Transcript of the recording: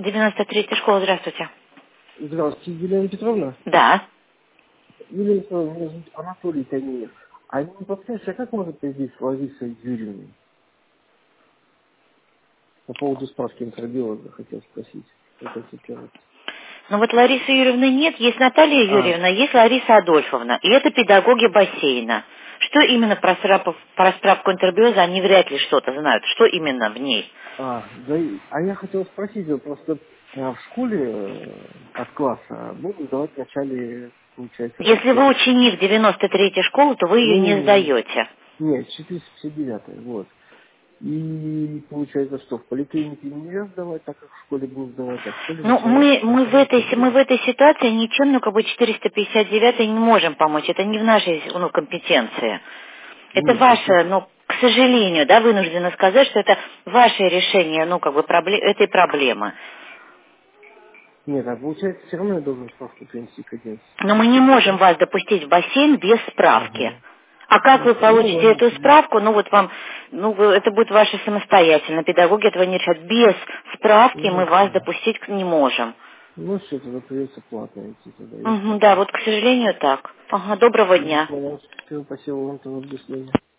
93-я школа, здравствуйте. Здравствуйте, Елена Петровна. Да. Елена Петровна, меня зовут Анатолий Танеев. А я не подскажете, а как можно прийти с Ларисой Юрьевной? По поводу справки интербиолога хотел спросить, проконсультироваться. Ну вот Ларисы Юрьевны нет, есть Наталья А, Юрьевна, есть Лариса Адольфовна. И это педагоги бассейна. Что именно про справку интербиоза, они вряд ли что-то знают. Что именно в ней? да, а я хотел спросить, вот просто в школе от класса будут сдавать в начале, получается, Если шестых. вы ученик 93-й школы, то вы ее не Не-не-не, сдаете. нет, 459, вот. И получается, что в поликлинике нельзя сдавать, так как в школе будут сдавать, а в школе Ну, начало мы в интербиоза. этой ситуации ничем, ну, как бы 459 не можем помочь. Это не в нашей, ну, компетенции. Это Нет, ваше, если... ну, к сожалению, да, вынуждена сказать, что это ваше решение, ну, как бы, этой проблемы. Нет, а получается, все равно я должен справку принести к 11 Но мы не часов, можем да? вас допустить в бассейн без справки. Ага. А как вы Ну получите ладно эту тогда. справку, ну вот вам, это будет ваше самостоятельно. Педагоги этого не решат. Без справки мы Ну, вас допустить не можем. ну все, тогда придется платно идти тогда, Мгм, ясненько. да, вот, к сожалению, так. Ага, доброго дня. Понял. Все, спасибо вам, тогда до свидания.